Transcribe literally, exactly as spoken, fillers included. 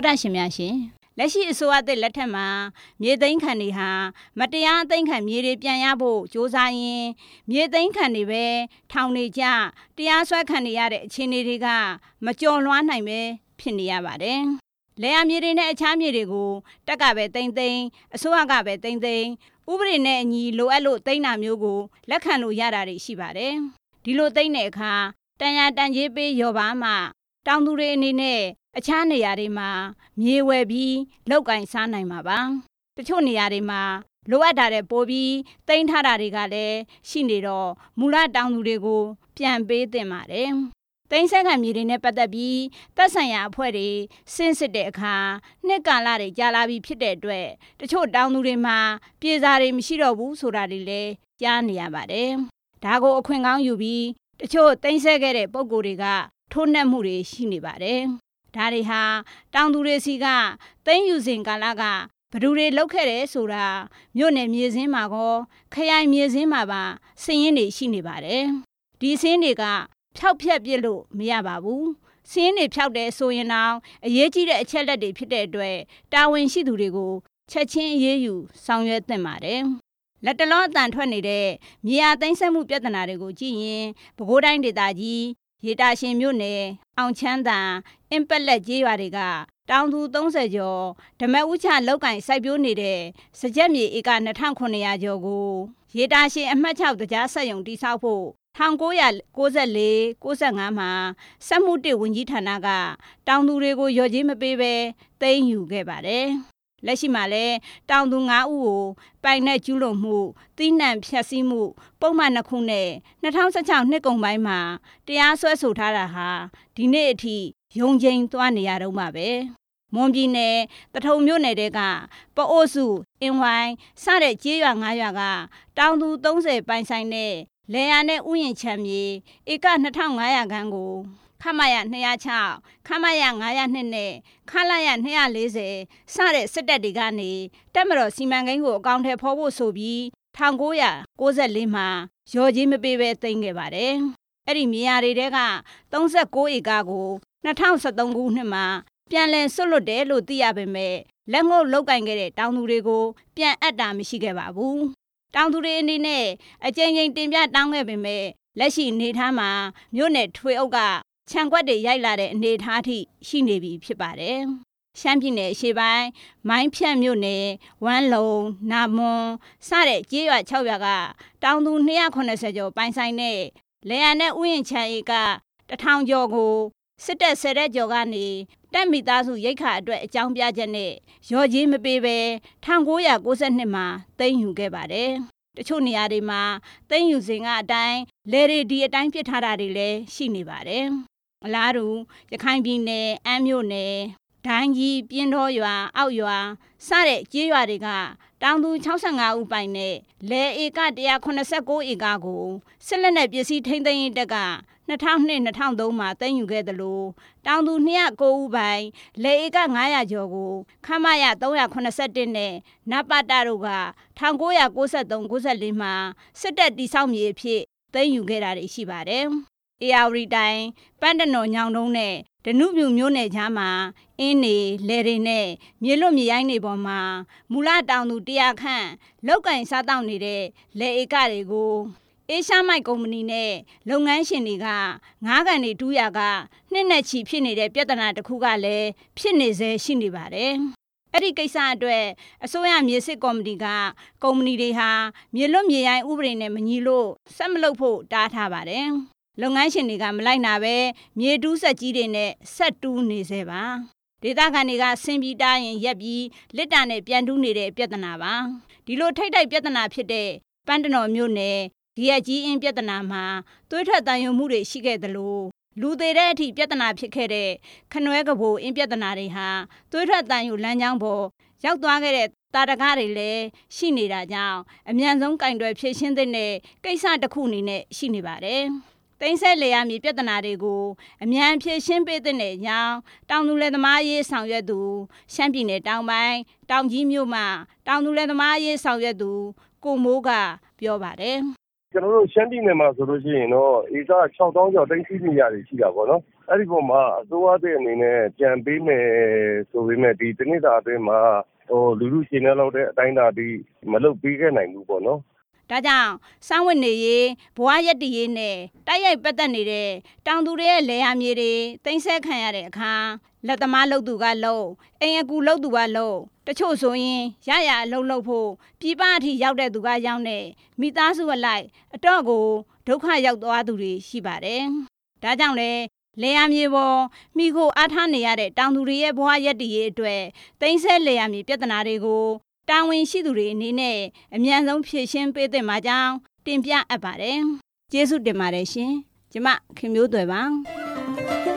ဒရှင်များရှင်လက်ရှိအစိုးရသစ်လက်ထက်မှာမြေသိမ်းခံတွေဟာမတရားအသိမ်းခံမြေတွေပြန်ရဖို့စ조사ရင်းမြေသိမ်းခံတွေပဲထောင်နေကြတရားစွဲခံနေရတဲ့အခြေအနေတွေကမကျော်လွှားနိုင်ပဲဖြစ်နေရပါတယ်။လယ်ယာမြေတွေနဲ့အခြားမြေတွေကိုတက်ကပဲသိမ်းသိမ်းအစိုးရကပဲသိမ်းသိမ်းဥပဒေနဲ့အညီလိုအပ်လို့သိမ်းတာမျိုးကိုလက်ခံလို့ရတာတွေရှိပါတယ်။ဒီလိုသိမ်းတဲ့အခါတန်ရာတန်ကြီးပေးရောပါမှတောင်သူတွေအနေနဲ့အခြားနေရာတွေမှာမြေဝယ်ပြီးလောက်ကင်စားနိုင်မှာပါတချို့နေရာတွေမှာလိုအပ်တာတဲ့ပိုးပြီးသိမ်းထားတာတွေကလည်းရှိနေတော့မူလတောင်သူတွေကိုပြန်ပေးသင့်ပါတယ်သိမ်းဆက်ခံမြေတွေနဲ့ပတ်သက်ပြီးသက်ဆိုင်ရာအဖွဲ့တွေစဉ်းစစ်တဲ့အခါနှစ်ကာလတွေကြာလာပြီးဖြစ်တဲ့အတွက်တချို့တောင်သူတွေမှာပြေစာတွေမရှိတော့ဘူးဆိုတာတွေလည်းကြားနေရပါတယ်ဒါကိုအခွင့်ကောင်းယူပြီးတချို့သိမ်းဆက်ခဲ့တဲ့ပုံကိုယ်တွေကထိုးနှက်မှုတွေရှိနေပါတယ်ဒါတွေဟာတောင်သူတွေစီကသိမ်းယူစဉ်ကာလကဘယ်သူတွေလောက်ခဲ့တယ်ဆိုတာမြို့နယ်မြေစင်းမှာကောခရိုင်မြေစင်းမှာပါစည်ရင်းတွေရှိနေပါတယ်ဒီစင်းတွေကဖျောက်ဖျက်ပြစ်လို့မရပါဘူးစင်းတွေဖျောက်တယ်ဆိုရင်တော့အရေးကြီးတဲ့အချက်လက်တွေဖြစ်တဲ့အတွက်တာဝန်ရှိသူတွေကိုချက်ချင်းအရေးယူဆောင်ရွက်သင့်ပါတယ်လက်တလောအတန်ထွက်နေတဲ့မြေယာသိမ်းဆည်းမှုပြဿနာတွေကိုကြည့်ရင်ပဲခူးတိုင်းဒေသကြီးရေတာရှင်မြို့နယ်အောင်ချမ်းသာအင်ပက်လက်ကျေးရွာတွေကတောင်သူသုံးဆယ်ကျော်ဓမ္မဥချလောက်ကင်စိုက်ပျိုးနေတဲ့စကြက်မြေဧကနှစ်ထောင်ခုနှစ်ရာကျော်ကိုရေတာရှင်အမှတ်၆တရားစက်ရုံတည်ဆောက်ဖို့၁၉၉၄ ၉၅မှာစက်မှုတစ်ဝန်ကြီးဌာနကတောင်သူတွေကိုလျော်ကြေးမပေးဘဲသိမ်းယူခဲ့ပါတယ်လက်ရှိမှာလဲတောင်သူ၅ဦးကိုပိုင်နဲ့ကျူးလွန်မှုတိနှံဖျက်ဆီးမှုပုံမှန်နှစ်ခုနဲ့၂၀၁၆နှစ်ကုန်ပိုင်းမှာတရားစွဲဆိုထားတာဟာဒီနေ့အထိရုံးချိန်သွားနေရတော့မှာပဲမွန်ပြည်နယ်တထုံမြို့နယ်တဲကပအိုးစုအင်းဝိုင်းစတဲ့ကျေးရွာ၅ရွာကတောင်သူသုံးဆယ်ပိုင်ဆိုင်တဲ့လယ်ယာနဲ့ဥယျာဉ်ခြံမြေဧက၂၅၀၀ခန်းကိုခမရ၂၀၆ခမရ၅၀၂နဲ့ခလရ၂၄၀စတဲ့စစ်တပ်တွေကနေတပ်မတော်စီမံကိန်းကိုအကောင့်ထဲဖော်ဖို့ဆိုပြီး၁၉၉၄မှာရော်ကြီးမပေးဘဲသိမ်းခဲ့ပါတယ်အဲ့ဒီမြေယာတွေတဲက၃၉ဧကကို၂၀၁၃ခုနှစ်မှာပြန်လည်ဆွတ်လွတ်တယ်လို့သိရပေမဲ့လက်ငုပ်လောက်ကင်ခဲ့တဲ့တောင်သူတွေကိုပြန်အပ်တာမရှိခဲ့ပါဘူးတောင်သူတွေအနေနဲ့အကြိမ်ကြိမ်တင်ပြတောင်းခဲ့ပေမဲ့လက်ရှိအနေထားမှာမြို့နယ်ထွေအုပ်ကခြံကွက်တွေရိုက်လာတဲ့အနေအထားထိရှိနေပြီဖြစ်ပါတယ်ရှမ်းပြည်နယ်အရှေ့ပိုင်းမိုင်းဖြတ်မြို့နယ်ဝမ်းလုံနာမွန်စတဲ့ကျေးရွာ၆ရွာကတောင်သူ၂၇၀ကျော်ပိုင်ဆိုင်တဲ့လယ်ယာနဲ့ဥယျာဉ်ခြံဧကတစ်ထောင်ကျော်ကိုစစ်တပ်ဆယ်တဲ့ကျော်ကနေတပ်မိသားစုရိတ်ခါအတွက်အကြောင်းပြချက်နဲ့ရော်ကြီးမပေးဘဲ၁၉၉၂မှာသိမ်းယူခဲ့ပါတယ်တချို့နေရာတွေမှာသိမ်းယူစဉ်ကအတိုင်းလေရီဒီအတိုင်းပြစ်ထားတာတွေလည်းရှိနေပါတယ်အလားတူရခိုင်ပြည်နယ်အမ်းမြို့နယ်ဒိုင်းကြီးပြင်းတော်ရွာအောက်ရွာစတဲ့ကျေးရွာတွေကတောင်သူ၆၅ဦးပိုင်နဲ့လယ်ဧက၁၇၉ဧကကိုစစ်လက်နက်ပစ္စည်းထိန်းသိမ်းရေးတပ်က၂၀၀၂ ၂၀၀၃မှာသိမ်းယူခဲ့တယ်လို့တောင်သူ၂၀၉ဦးပိုင်လယ်ဧက၅၀၀ကျော်ကိုခမရ၃၇၁နဲ့နပတတို့က၁၉၉၃ ၉၄မှာစစ်တပ်တိစောက်မြေအဖြစ်သိမ်းယူခဲ့တာတွေရှိပါတယ်ဧရာဝတီတိုင်းပန်းတနော်ညောင်တုံးနဲ့ဒနုပြူမျိုးနယ်ကြားမှာအင်းနေလယ်တွေနဲ့မြေလွတ်မြေရိုင်းတွေပေါ်မှာမူလတောင်သူတရာခန့်လောက်ကင်စားတောက်နေတဲ့လယ်ဧကတွေကိုအေရှားမိုက်ကုမ္ပဏီနဲ့လုပ်ငန်းရှင်တွေကငါးကန်တွေတူးရကနှစ်နဲ့ချီဖြစ်နေတဲ့ပြဿနာတစ်ခုကလည်းဖြစ်နေစေရှိနေပါတယ်အဲ့ဒီကိစ္စအတွက်အစိုးရမြေစစ်ကော်မတီကကုမ္ပဏီတွေဟာမြေလွတ်မြေရိုင်းဥပဒေနဲ့မညီလို့ဆက်မလုပ်ဖို့တားထားပါတယ်လုပ်ငန်းရှင်တွေကမလိုက်နာပဲမြေတူးဆက်ကြီးတွေနဲ့ဆက်တူးနေစေပါဒေသခံတွေကဆင်းပြီးတားရင်ရက်ပြီးလစ်တာနဲ့ပြန်တူးနေတဲ့ပြဿနာပါဒီလိုထိတ်တိုက်ပြဿနာဖြစ်တဲ့ပန်းတနော်မြို့နယ်ဒီရကြီးအင်းပြဿနာမှာသွေးထွက်တန်ရုံမှုတွေရှိခဲ့သလိုလူသေးတဲ့အထိပြဿနာဖြစ်ခဲ့တဲ့ခနွဲကဘိုအင်းပြဿနာတွေဟာသွေးထွက်တန်ရုံလမ်းကြောင်းပေါ်ရောက်သွားခဲ့တဲ့တာတကားတွေလည်းရှိနေတာကြောင့်အမြန်ဆုံးကင်တွယ်ဖြေရှင်းတဲ့ကိစ္စတစ်ခုအနေနဲ့ရှိနေပါတယ်သိန်းဆက်လေယာမြေပြဿနာတွေကိုအမြန်ဖြေရှင်းပေးတဲ့အကြောင်းတောင်သူလယ်သမားရေးဆောင်ရွက်သူရှမ်းပြည်နယ်တောင်ပိုင်းတောင်ကြီးမြို့မှာတောင်သူလယ်သမားရေးဆောင်ရွက်သူကိုမိုးကပြောပါတယ်ကျွန်တော်တို့ရှမ်းပြည်နယ်မှာဆိုလို့ရှိရင်တော့ဧက၆သောင်းကျော်သိန်းစီးနေရတယ်ရှိတာပေါ့နော်အဲ့ဒီပေါ်မှာအစိုးရတဲ့အနေနဲ့ကြံပေးမယ်ဆိုပေမဲ့ဒီတနည်းသားအတွင်းမှာဟိုလူလူရှင်းနေလောက်တဲ့အတိုင်းအတာဒီမလုပ်ပေးခဲ့နိုင်ဘူးပေါ့နော်ဒါကြောင့်စောင်းဝင်နေရေးဘဝရက်တည်ရေးနဲ့တိုက်ရိုက်ပတ်သက်နေတဲ့တောင်သူတွေရဲ့လယ်ယာမြေတွေသိမ်းဆည်းခံရတဲ့အခါလက်သမားလုပ်သူကလုပ်အိမ်အကူလုပ်သူကလုပ်တချို့ဆိုရင်ရရအလုပ်လုပ်ဖို့ပြည်ပအထိရောက်တဲ့သူကရောက်နေမိသားစုအလိုက်အတော့ကိုဒုက္ခရောက်သွားသူတွေရှိပါတယ်ဒါကြောင့်လေလယ်ယာမြေပေါ်မိခိုအားထားနေရတဲ့တောင်သူတွေရဲ့ဘဝရက်တည်ရေးအတွက်သိမ်းဆည်းလယ်ယာမြေပြဿနာတွေကိုတာဝန်ရှိသူတွေအနေနဲ့အမြန်ဆုံးဖြေရှင်းပေးသင့်ပါကြောင်းတင်ပြအပ်ပါတယ်ကျေးဇူးတင်ပါတယ်ရှင်ကျမခင်မျိုးသွယ်ပါ